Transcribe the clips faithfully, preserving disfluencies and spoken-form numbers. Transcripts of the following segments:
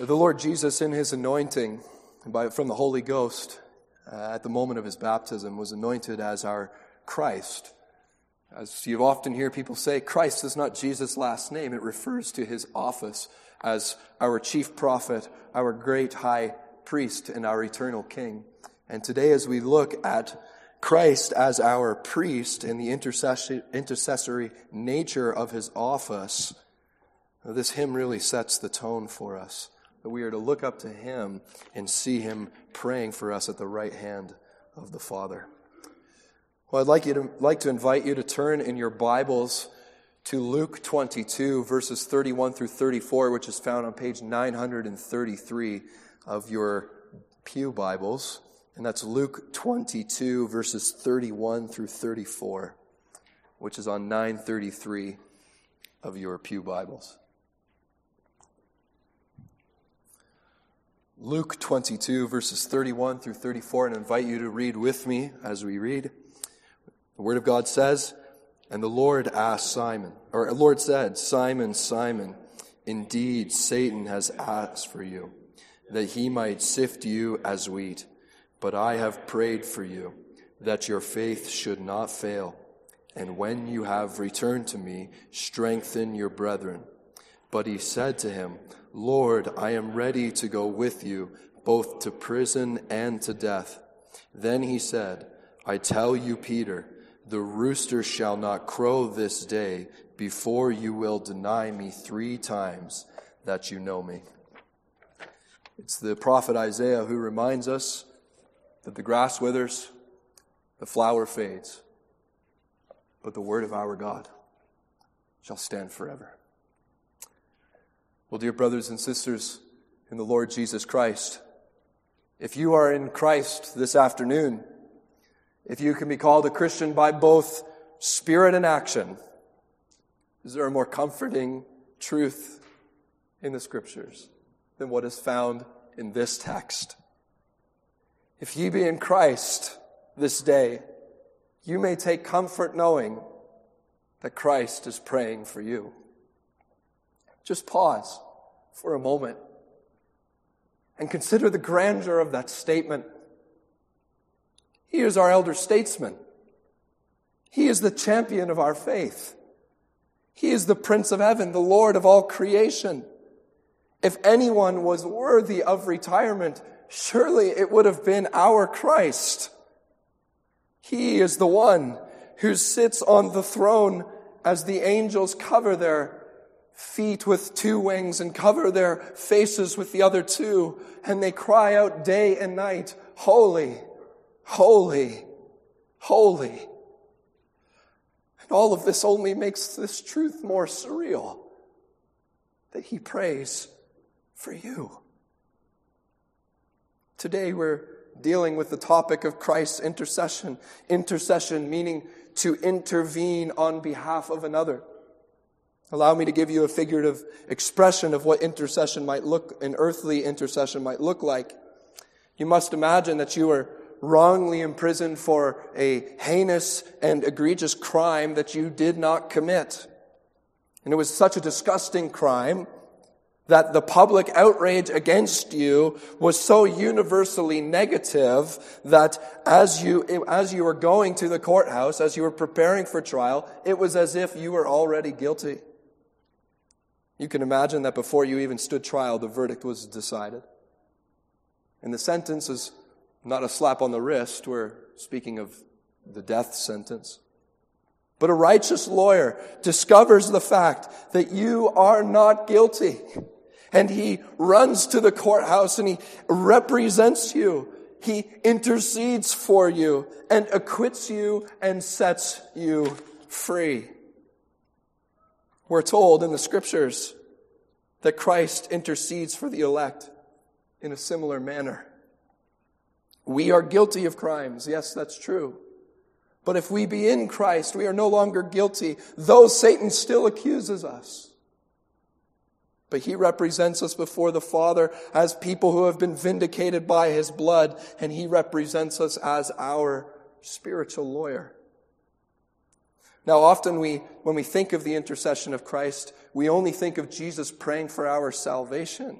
The Lord Jesus, in his anointing by, from the Holy Ghost uh, at the moment of his baptism, was anointed as our Christ. As you often hear people say, Christ is not Jesus' last name. It refers to his office as our chief prophet, our great high priest, and our eternal king. And today, as we look at Christ as our priest and the intercessory, intercessory nature of his office, this hymn really sets the tone for us. That we are to look up to him and see him praying for us at the right hand of the Father. Well, I'd like you to like to invite you to turn in your Bibles to Luke twenty-two, verses thirty-one through thirty-four, which is found on page nine thirty-three of your pew Bibles. And that's Luke twenty-two, verses thirty-one through thirty-four, which is on nine thirty-three of your pew Bibles. Luke twenty-two, verses thirty-one through thirty-four, and I invite you to read with me as we read. The Word of God says, "And the Lord asked Simon, or the Lord said, Simon, Simon, indeed Satan has asked for you, that he might sift you as wheat. But I have prayed for you, that your faith should not fail. And when you have returned to me, strengthen your brethren." But he said to him, "Lord, I am ready to go with you, both to prison and to death." Then he said, "I tell you, Peter, the rooster shall not crow this day before you will deny me three times that you know me." It's the prophet Isaiah who reminds us that the grass withers, the flower fades, but the word of our God shall stand forever. Well, dear brothers and sisters in the Lord Jesus Christ, if you are in Christ this afternoon, if you can be called a Christian by both spirit and action, is there a more comforting truth in the Scriptures than what is found in this text? If ye be in Christ this day, you may take comfort knowing that Christ is praying for you. Just pause for a moment and consider the grandeur of that statement. He is our elder statesman. He is the champion of our faith. He is the Prince of Heaven, the Lord of all creation. If anyone was worthy of retirement, surely it would have been our Christ. He is the one who sits on the throne as the angels cover their feet with two wings and cover their faces with the other two, and they cry out day and night, "Holy, holy, holy." And all of this only makes this truth more surreal, that he prays for you. Today we're dealing with the topic of Christ's intercession. Intercession meaning to intervene on behalf of another. Allow me to give you a figurative expression of what intercession might look, an earthly intercession might look like. You must imagine that you were wrongly imprisoned for a heinous and egregious crime that you did not commit. And it was such a disgusting crime that the public outrage against you was so universally negative that as you as you were going to the courthouse, as you were preparing for trial, it was as if you were already guilty. You can imagine that before you even stood trial, the verdict was decided. And the sentence is not a slap on the wrist. We're speaking of the death sentence. But a righteous lawyer discovers the fact that you are not guilty. And he runs to the courthouse and he represents you. He intercedes for you and acquits you and sets you free. We're told in the Scriptures that Christ intercedes for the elect in a similar manner. We are guilty of crimes. Yes, that's true. But if we be in Christ, we are no longer guilty, though Satan still accuses us. But he represents us before the Father as people who have been vindicated by his blood, and he represents us as our spiritual lawyer. Now, often we, when we think of the intercession of Christ, we only think of Jesus praying for our salvation.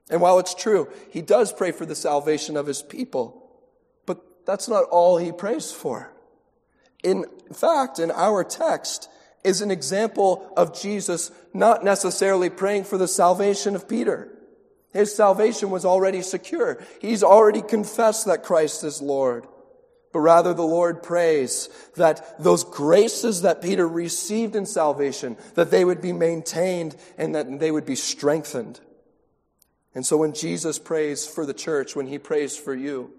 And while it's true, he does pray for the salvation of his people, but that's not all he prays for. In fact, in our text is an example of Jesus not necessarily praying for the salvation of Peter. His salvation was already secure. He's already confessed that Christ is Lord. But rather the Lord prays that those graces that Peter received in salvation, that they would be maintained and that they would be strengthened. And so when Jesus prays for the church, when he prays for you,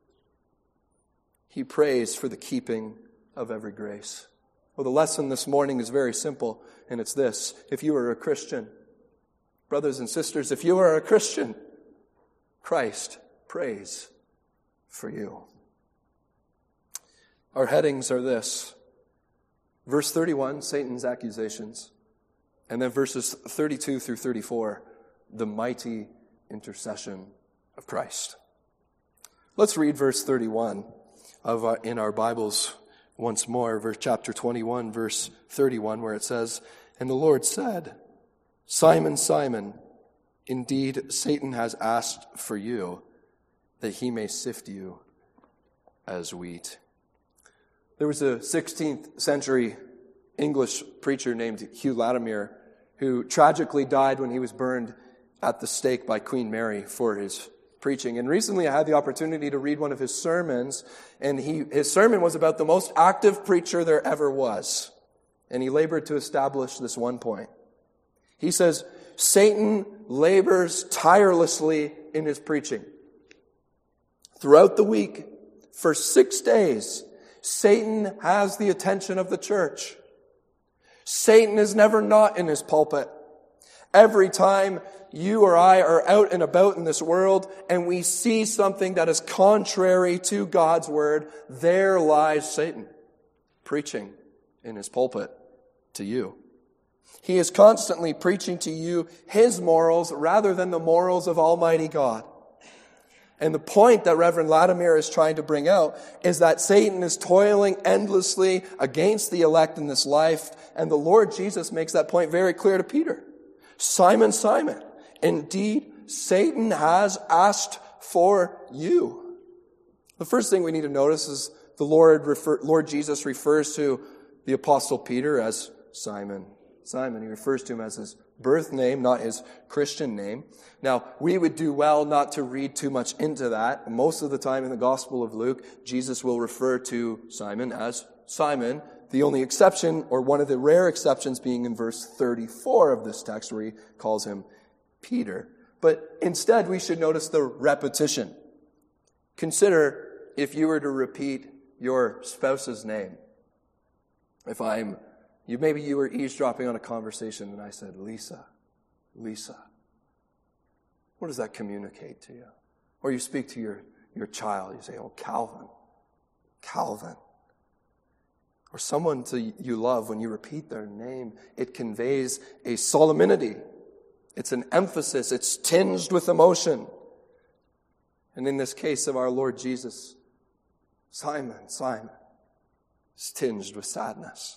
he prays for the keeping of every grace. Well, the lesson this morning is very simple, and it's this. If you are a Christian, brothers and sisters, if you are a Christian, Christ prays for you. Our headings are this. Verse thirty-one, Satan's accusations. And then verses thirty-two through thirty-four, the mighty intercession of Christ. Let's read verse thirty-one of our, in our Bibles once more, verse chapter twenty-one, verse thirty-one, where it says, "And the Lord said, Simon, Simon, indeed Satan has asked for you, that he may sift you as wheat." There was a sixteenth century English preacher named Hugh Latimer who tragically died when he was burned at the stake by Queen Mary for his preaching. And recently I had the opportunity to read one of his sermons, and he, his sermon was about the most active preacher there ever was. And he labored to establish this one point. He says, Satan labors tirelessly in his preaching. Throughout the week, for six days, Satan has the attention of the church. Satan is never not in his pulpit. Every time you or I are out and about in this world and we see something that is contrary to God's word, there lies Satan, preaching in his pulpit to you. He is constantly preaching to you his morals rather than the morals of Almighty God. And the point that Reverend Latimer is trying to bring out is that Satan is toiling endlessly against the elect in this life, and the Lord Jesus makes that point very clear to Peter. Simon, Simon, indeed Satan has asked for you. The first thing we need to notice is the Lord refer, Lord Jesus refers to the Apostle Peter as Simon. Simon, he refers to him as his birth name, not his Christian name. Now, we would do well not to read too much into that. Most of the time in the Gospel of Luke, Jesus will refer to Simon as Simon. The only exception, or one of the rare exceptions, being in verse thirty-four of this text where he calls him Peter. But instead, we should notice the repetition. Consider if you were to repeat your spouse's name. If I'm You, maybe you were eavesdropping on a conversation and I said, Lisa, Lisa. What does that communicate to you? Or you speak to your, your child, you say, oh, Calvin, Calvin. Or someone to you love, when you repeat their name, it conveys a solemnity. It's an emphasis. It's tinged with emotion. And in this case of our Lord Jesus, Simon, Simon, is tinged with sadness.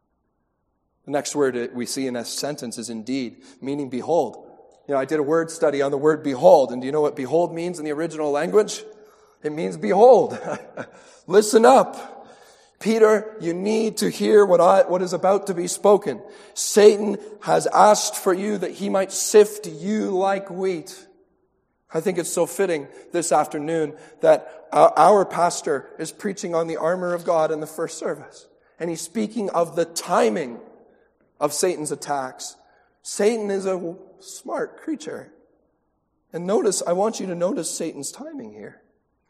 The next word we see in that sentence is indeed, meaning behold. You know, I did a word study on the word behold, and do you know what behold means in the original language? It means behold. Listen up. Peter, you need to hear what I, what is about to be spoken. Satan has asked for you that he might sift you like wheat. I think it's so fitting this afternoon that our, our pastor is preaching on the armor of God in the first service. And he's speaking of the timing of Satan's attacks. Satan is a smart creature. And notice, I want you to notice Satan's timing here.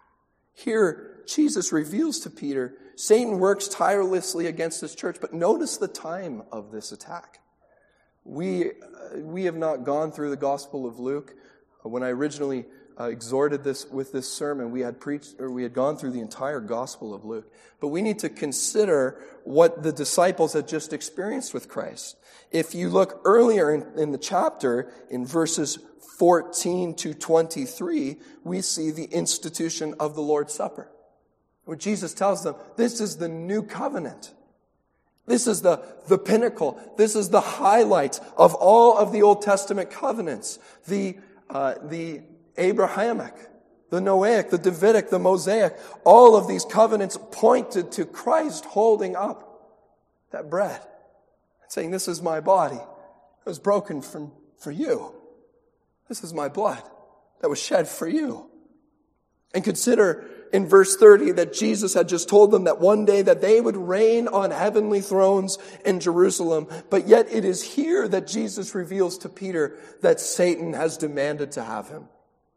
Here, Jesus reveals to Peter, Satan works tirelessly against his church, but notice the time of this attack. We, uh, we have not gone through the Gospel of Luke. When I originally uh, exhorted this with this sermon, we had preached, or we had gone through the entire Gospel of Luke. But we need to consider what the disciples had just experienced with Christ. If you look earlier in, in the chapter, in verses fourteen to twenty-three, we see the institution of the Lord's Supper, where Jesus tells them, this is the new covenant. This is the, the pinnacle. This is the highlight of all of the Old Testament covenants. The uh, the Abrahamic, the Noahic, the Davidic, the Mosaic. All of these covenants pointed to Christ holding up that bread and saying, this is my body that was broken from, for you. This is my blood that was shed for you. And consider in verse thirty that Jesus had just told them that one day that they would reign on heavenly thrones in Jerusalem. But yet it is here that Jesus reveals to Peter that Satan has demanded to have him.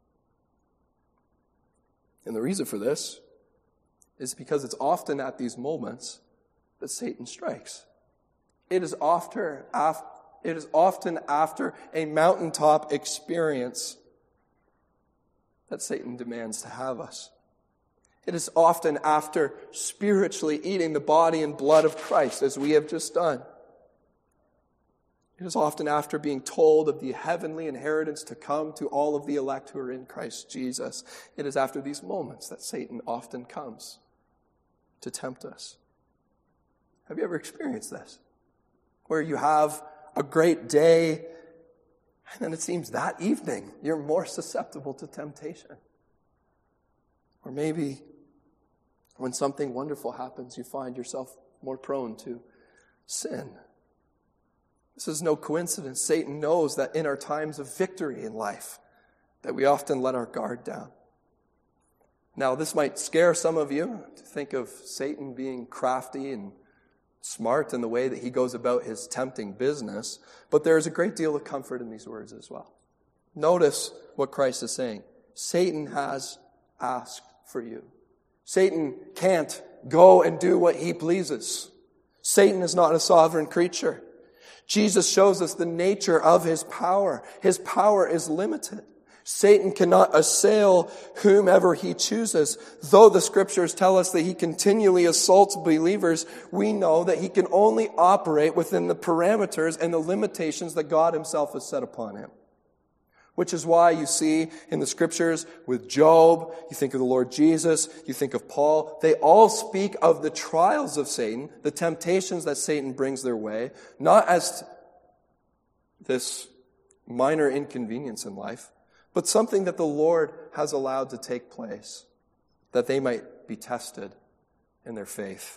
And the reason for this is because it's often at these moments that Satan strikes. It is often after, it is often after a mountaintop experience that Satan demands to have us. It is often after spiritually eating the body and blood of Christ, as we have just done. It is often after being told of the heavenly inheritance to come to all of the elect who are in Christ Jesus. It is after these moments that Satan often comes to tempt us. Have you ever experienced this? Where you have a great day, and then it seems that evening you're more susceptible to temptation. Or maybe when something wonderful happens, you find yourself more prone to sin. This is no coincidence. Satan knows that in our times of victory in life, that we often let our guard down. Now, this might scare some of you to think of Satan being crafty and smart in the way that he goes about his tempting business, but there is a great deal of comfort in these words as well. Notice what Christ is saying. Satan has asked for you. Satan can't go and do what he pleases. Satan is not a sovereign creature. Jesus shows us the nature of his power. His power is limited. Satan cannot assail whomever he chooses. Though the scriptures tell us that he continually assaults believers, we know that he can only operate within the parameters and the limitations that God himself has set upon him. Which is why you see in the scriptures with Job, you think of the Lord Jesus, you think of Paul, they all speak of the trials of Satan, the temptations that Satan brings their way, not as this minor inconvenience in life, but something that the Lord has allowed to take place, that they might be tested in their faith.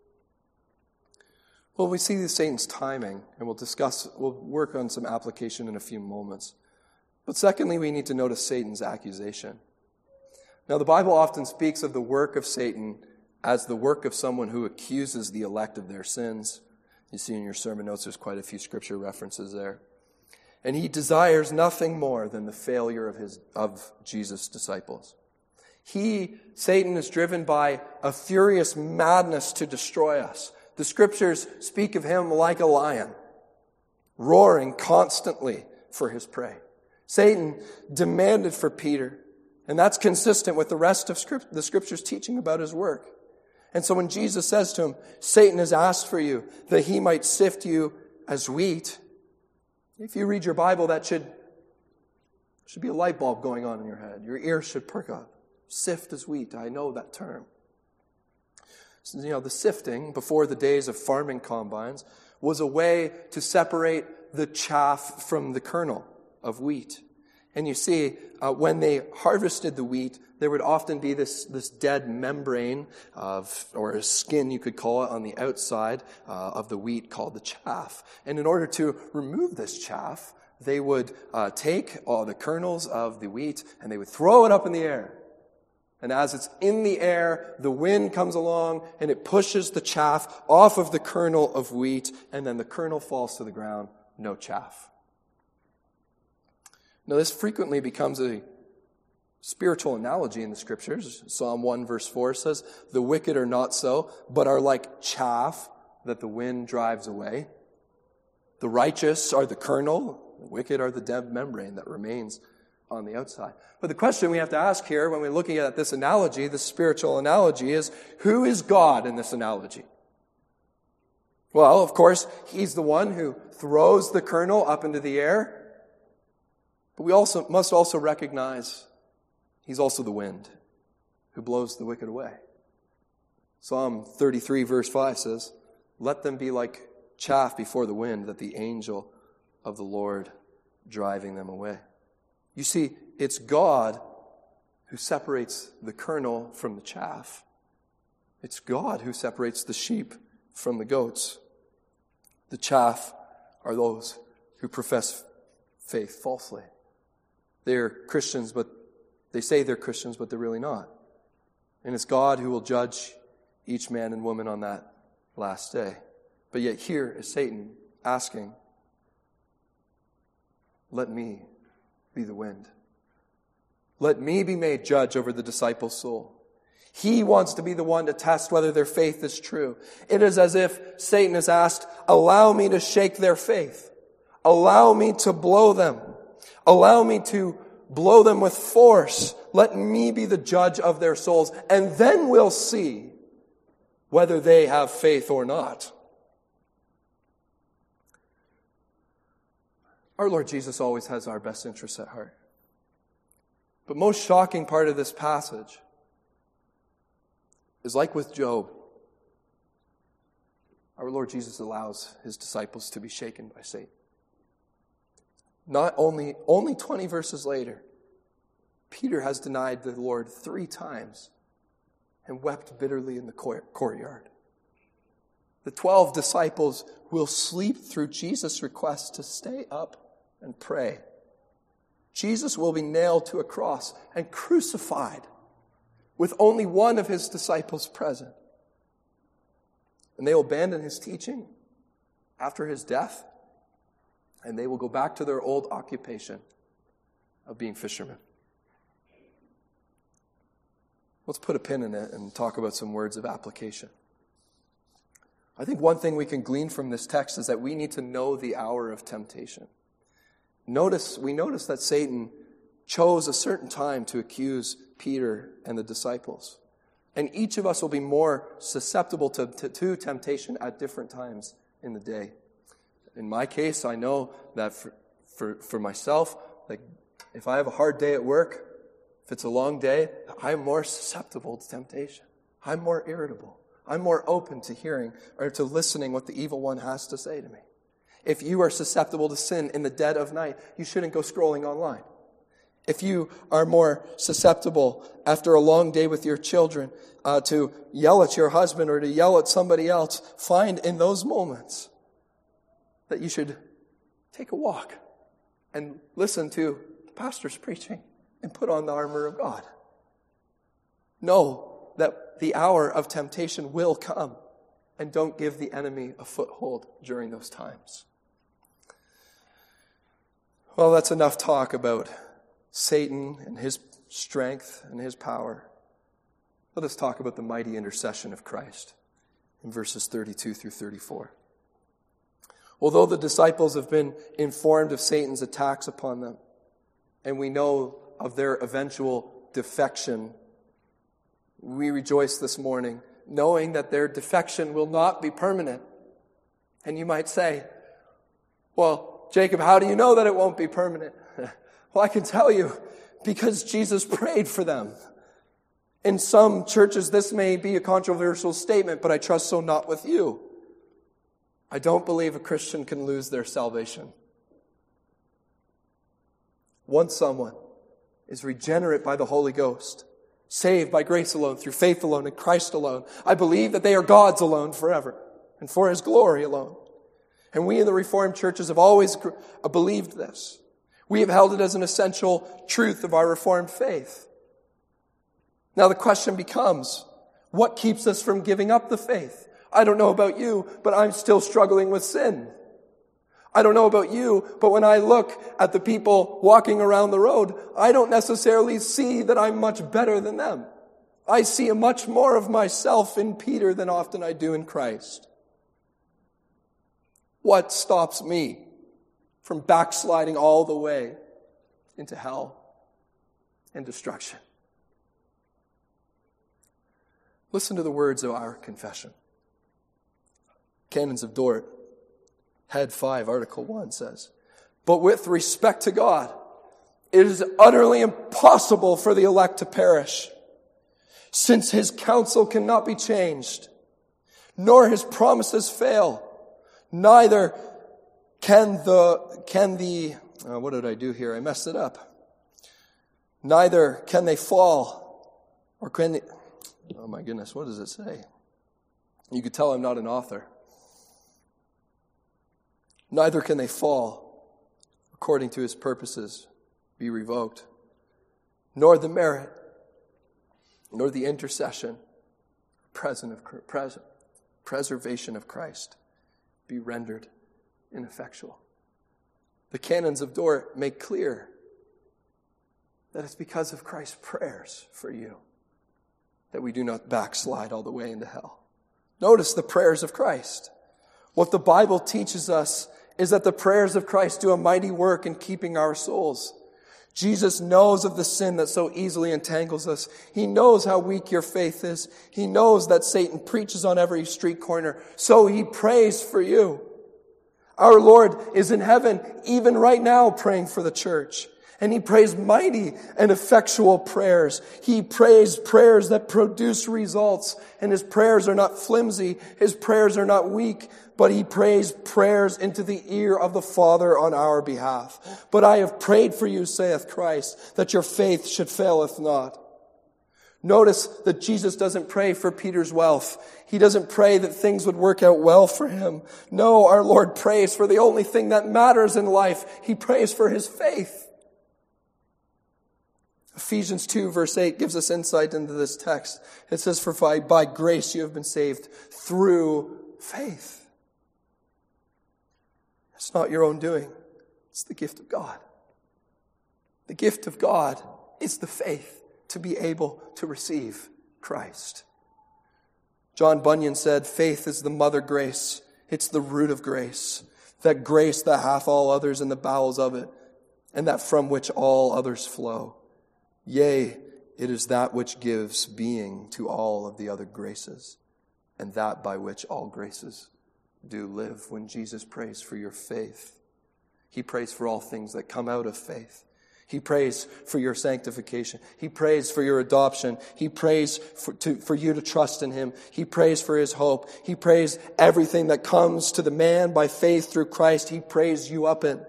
Well, we see Satan's timing, and we'll discuss, we'll work on some application in a few moments. But secondly, we need to notice Satan's accusation. Now, the Bible often speaks of the work of Satan as the work of someone who accuses the elect of their sins. You see in your sermon notes, there's quite a few scripture references there. And he desires nothing more than the failure of his, of Jesus' disciples. He, Satan, is driven by a furious madness to destroy us. The scriptures speak of him like a lion, roaring constantly for his prey. Satan demanded for Peter, and that's consistent with the rest of script, the scriptures teaching about his work. And so when Jesus says to him, Satan has asked for you that he might sift you as wheat, if you read your Bible, that should, should be a light bulb going on in your head. Your ears should perk up. Sift as wheat, I know that term. So, you know, the sifting, before the days of farming combines, was a way to separate the chaff from the kernel of wheat. And you see, uh, when they harvested the wheat, there would often be this, this dead membrane of, or a skin you could call it, on the outside uh, of the wheat called the chaff. And in order to remove this chaff, they would uh, take all the kernels of the wheat and they would throw it up in the air. And as it's in the air, the wind comes along and it pushes the chaff off of the kernel of wheat, and then the kernel falls to the ground, no chaff. Now, this frequently becomes a spiritual analogy in the scriptures. Psalm one verse four says, the wicked are not so, but are like chaff that the wind drives away. The righteous are the kernel, the wicked are the dead membrane that remains on the outside. But the question we have to ask here when we're looking at this analogy, this spiritual analogy, is who is God in this analogy? Well, of course, he's the one who throws the kernel up into the air. But we also must also recognize he's also the wind who blows the wicked away. Psalm thirty-three verse five says, let them be like chaff before the wind, that the angel of the Lord driving them away. You see, it's God who separates the kernel from the chaff. It's God who separates the sheep from the goats. The chaff are those who profess faith falsely. They're Christians, but they say they're Christians, but they're really not. And it's God who will judge each man and woman on that last day. But yet here is Satan asking, let me be the wind. Let me be made judge over the disciples' soul. He wants to be the one to test whether their faith is true. It is as if Satan has asked, allow me to shake their faith. Allow me to blow them. Allow me to blow them with force. Let me be the judge of their souls. And then we'll see whether they have faith or not. Our Lord Jesus always has our best interests at heart. But most shocking part of this passage is like with Job. Our Lord Jesus allows his disciples to be shaken by Satan. Not only, only twenty verses later, Peter has denied the Lord three times and wept bitterly in the courtyard. The twelve disciples will sleep through Jesus' request to stay up and pray. Jesus will be nailed to a cross and crucified with only one of his disciples present. And they will abandon his teaching after his death, and they will go back to their old occupation of being fishermen. Let's put a pin in it and talk about some words of application. I think one thing we can glean from this text is that we need to know the hour of temptation. Notice, we notice that Satan chose a certain time to accuse Peter and the disciples. And each of us will be more susceptible to, to, to temptation at different times in the day. In my case, I know that for, for, for myself, like if I have a hard day at work, if it's a long day, I'm more susceptible to temptation. I'm more irritable. I'm more open to hearing or to listening what the evil one has to say to me. If you are susceptible to sin in the dead of night, you shouldn't go scrolling online. If you are more susceptible after a long day with your children uh, to yell at your husband or to yell at somebody else, find in those moments that you should take a walk and listen to the pastor's preaching and put on the armor of God. Know that the hour of temptation will come, and don't give the enemy a foothold during those times. Well, that's enough talk about Satan and his strength and his power. Let us talk about the mighty intercession of Christ in verses thirty-two through thirty-four. Although the disciples have been informed of Satan's attacks upon them, and we know of their eventual defection, we rejoice this morning knowing that their defection will not be permanent. And you might say, well, Jacob, how do you know that it won't be permanent? Well, I can tell you, because Jesus prayed for them. In some churches, this may be a controversial statement, but I trust so not with you. I don't believe a Christian can lose their salvation. Once someone is regenerate by the Holy Ghost, saved by grace alone, through faith alone, in Christ alone, I believe that they are God's alone forever, and for His glory alone. And we in the Reformed churches have always believed this. We have held it as an essential truth of our Reformed faith. Now the question becomes, what keeps us from giving up the faith? I don't know about you, but I'm still struggling with sin. I don't know about you, but when I look at the people walking around the road, I don't necessarily see that I'm much better than them. I see much more of myself in Peter than often I do in Christ. What stops me from backsliding all the way into hell and destruction? Listen to the words of our confession. Canons of Dort, Head five, Article one says, "But with respect to God, it is utterly impossible for the elect to perish, since His counsel cannot be changed, nor His promises fail. Neither can the, can the, uh, what did I do here? I messed it up. Neither can they fall, or can they, oh my goodness, what does it say? You could tell I'm not an author. Neither can they fall, according to his purposes, be revoked, nor the merit, nor the intercession, present of, present, preservation of Christ be rendered ineffectual. The canons of Dort make clear that it's because of Christ's prayers for you that we do not backslide all the way into hell. Notice the prayers of Christ. What the Bible teaches us is that the prayers of Christ do a mighty work in keeping our souls. Jesus knows of the sin that so easily entangles us. He knows how weak your faith is. He knows that Satan preaches on every street corner. So he prays for you. Our Lord is in heaven even right now praying for the church. And he prays mighty and effectual prayers. He prays prayers that produce results. And his prayers are not flimsy. His prayers are not weak. But he prays prayers into the ear of the Father on our behalf. But I have prayed for you, saith Christ, that your faith should faileth not. Notice that Jesus doesn't pray for Peter's wealth. He doesn't pray that things would work out well for him. No, our Lord prays for the only thing that matters in life. He prays for his faith. Ephesians two verse eight gives us insight into this text. It says, for by, by grace you have been saved through faith. It's not your own doing. It's the gift of God. The gift of God is the faith to be able to receive Christ. John Bunyan said, faith is the mother grace. It's the root of grace. That grace that hath all others in the bowels of it, and that from which all others flow. Yea, it is that which gives being to all of the other graces, and that by which all graces do live. When Jesus prays for your faith, he prays for all things that come out of faith. He prays for your sanctification. He prays for your adoption. He prays for, to, for you to trust in him. He prays for his hope. He prays everything that comes to the man by faith through Christ. He prays you up in.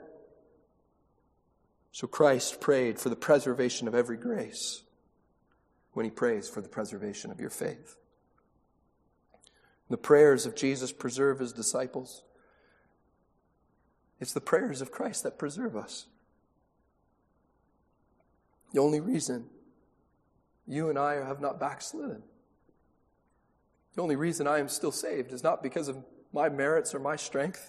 So Christ prayed for the preservation of every grace when he prays for the preservation of your faith. The prayers of Jesus preserve his disciples. It's the prayers of Christ that preserve us. The only reason you and I have not backslidden, the only reason I am still saved is not because of my merits or my strength,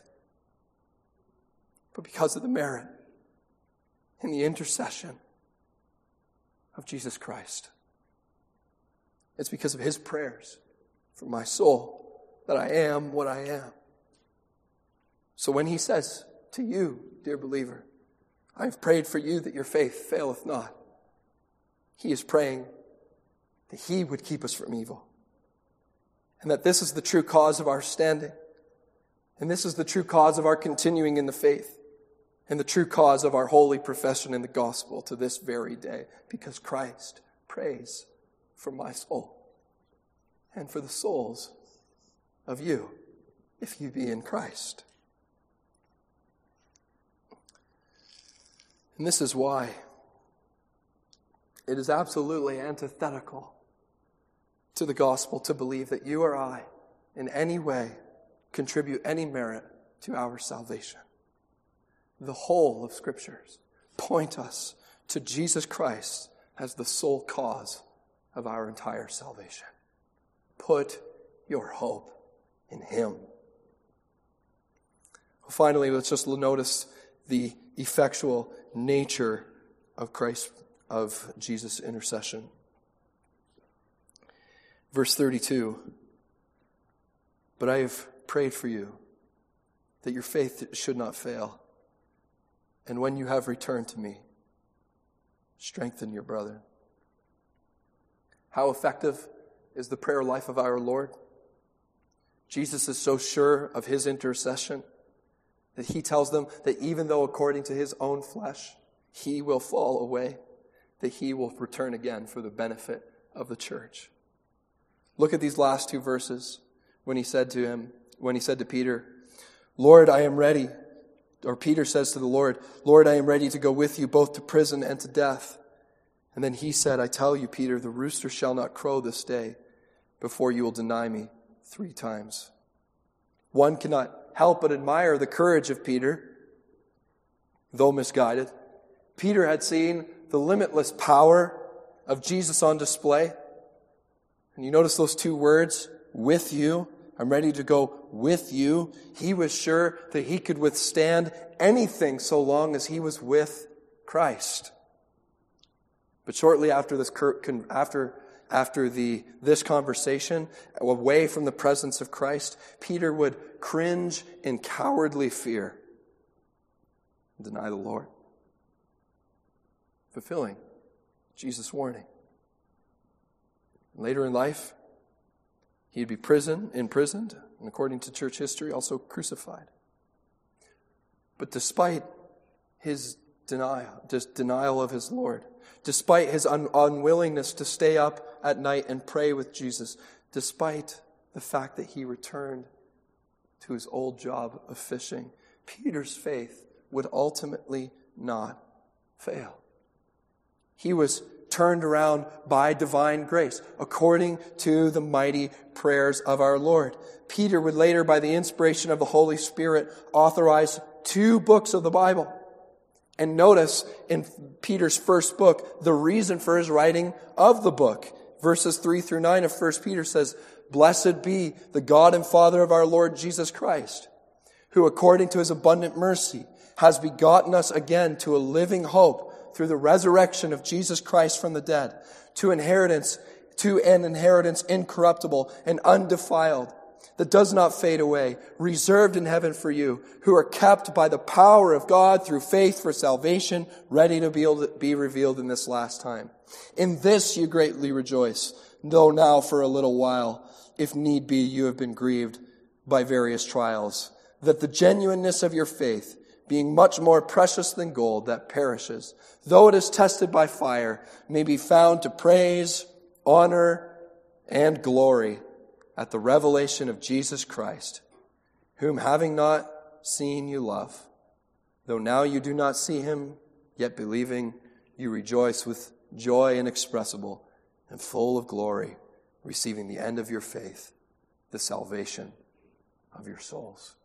but because of the merit and the intercession of Jesus Christ. It's because of his prayers for my soul that I am what I am. So when he says to you, dear believer, I have prayed for you that your faith faileth not, he is praying that he would keep us from evil. And that this is the true cause of our standing. And this is the true cause of our continuing in the faith. And the true cause of our holy profession in the gospel to this very day. Because Christ prays for my soul. And for the souls of you, if you be in Christ. And this is why it is absolutely antithetical to the gospel to believe that you or I, in any way, contribute any merit to our salvation. The whole of Scriptures point us to Jesus Christ as the sole cause of our entire salvation. Put your hope in him. Finally, let's just notice the effectual nature of Christ, of Jesus' intercession. Verse thirty-two, but I have prayed for you that your faith should not fail. And when you have returned to me, strengthen your brother. How effective is the prayer life of our Lord? Jesus is so sure of his intercession that he tells them that even though according to his own flesh, he will fall away, that he will return again for the benefit of the church. Look at these last two verses when he said to him, when he said to Peter, Lord, I am ready. Or Peter says to the Lord, Lord, I am ready to go with you both to prison and to death. And then he said, I tell you, Peter, the rooster shall not crow this day before you will deny me three times. One cannot help but admire the courage of Peter, though misguided. Peter had seen the limitless power of Jesus on display. And you notice those two words, with you. I'm ready to go with you. He was sure that he could withstand anything so long as he was with Christ. But shortly after this, after, after the, this conversation, away from the presence of Christ, Peter would cringe in cowardly fear and deny the Lord, fulfilling Jesus' warning. Later in life, he'd be prison, imprisoned, and according to church history, also crucified. But despite his denial, just denial of his Lord, despite his un- unwillingness to stay up at night and pray with Jesus, despite the fact that he returned to his old job of fishing, Peter's faith would ultimately not fail. He was turned around by divine grace, according to the mighty prayers of our Lord. Peter would later, by the inspiration of the Holy Spirit, authorize two books of the Bible. And notice in Peter's first book, the reason for his writing of the book. Verses three through nine of First Peter says, Blessed be the God and Father of our Lord Jesus Christ, who according to his abundant mercy has begotten us again to a living hope through the resurrection of Jesus Christ from the dead, to inheritance, to an inheritance incorruptible and undefiled, that does not fade away, reserved in heaven for you, who are kept by the power of God through faith for salvation, ready to be, able to be revealed in this last time. In this you greatly rejoice, though now for a little while, if need be, you have been grieved by various trials, that the genuineness of your faith, being much more precious than gold that perishes, though it is tested by fire, may be found to praise, honor, and glory at the revelation of Jesus Christ, whom having not seen you love, though now you do not see him, yet believing you rejoice with joy inexpressible and full of glory, receiving the end of your faith, the salvation of your souls.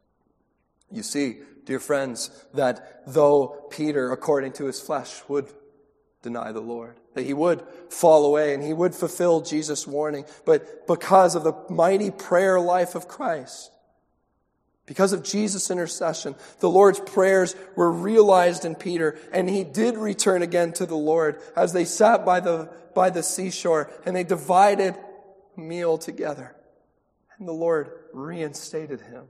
You see, dear friends, that though Peter, according to his flesh, would deny the Lord, that he would fall away and he would fulfill Jesus' warning, but because of the mighty prayer life of Christ, because of Jesus' intercession, the Lord's prayers were realized in Peter, and he did return again to the Lord as they sat by the, by the seashore and they divided a meal together. And the Lord reinstated him.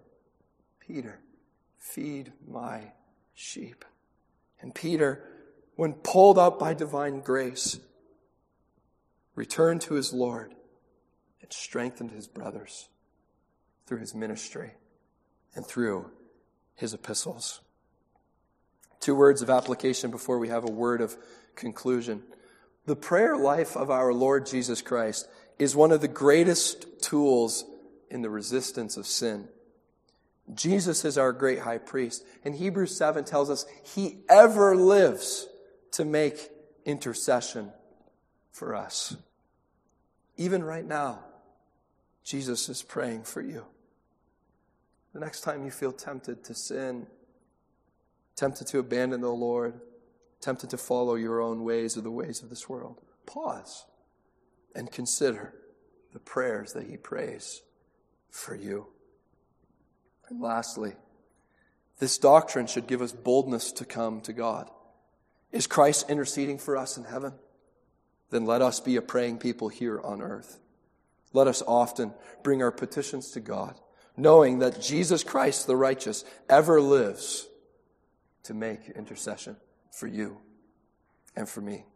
Peter, feed my sheep. And Peter, when pulled up by divine grace, returned to his Lord and strengthened his brothers through his ministry and through his epistles. Two words of application before we have a word of conclusion. The prayer life of our Lord Jesus Christ is one of the greatest tools in the resistance of sin. Jesus is our great high priest, and Hebrews seven tells us he ever lives to make intercession for us. Even right now, Jesus is praying for you. The next time you feel tempted to sin, tempted to abandon the Lord, tempted to follow your own ways or the ways of this world, pause and consider the prayers that he prays for you. And lastly, this doctrine should give us boldness to come to God. Is Christ interceding for us in heaven? Then let us be a praying people here on earth. Let us often bring our petitions to God, knowing that Jesus Christ, the righteous, ever lives to make intercession for you and for me.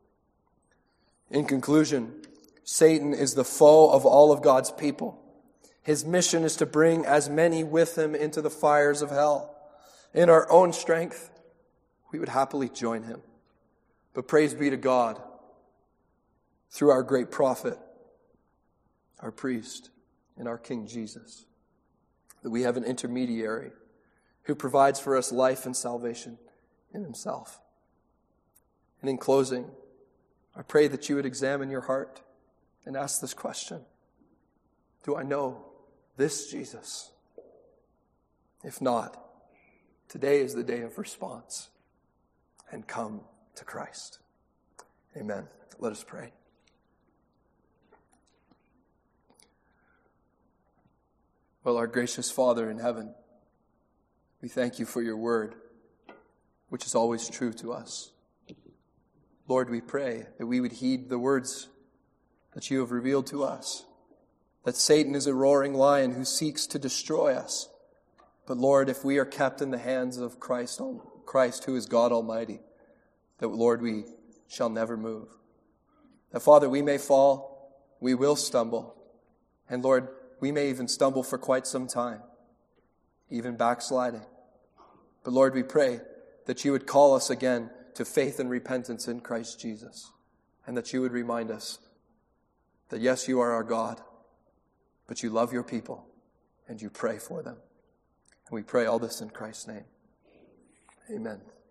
In conclusion, Satan is the foe of all of God's people. His mission is to bring as many with him into the fires of hell. In our own strength, we would happily join him. But praise be to God, through our great prophet, our priest, and our King Jesus, that we have an intermediary who provides for us life and salvation in himself. And in closing, I pray that you would examine your heart and ask this question: do I know this Jesus? If not, today is the day of response, and come to Christ. Amen. Let us pray. Well, our gracious Father in heaven, we thank you for your word, which is always true to us. Lord, we pray that we would heed the words that you have revealed to us, that Satan is a roaring lion who seeks to destroy us. But Lord, if we are kept in the hands of Christ, Christ who is God Almighty, that Lord, we shall never move. That Father, we may fall, we will stumble, and Lord, we may even stumble for quite some time, even backsliding. But Lord, we pray that you would call us again to faith and repentance in Christ Jesus, and that you would remind us that yes, you are our God, but you love your people, and you pray for them. And we pray all this in Christ's name. Amen.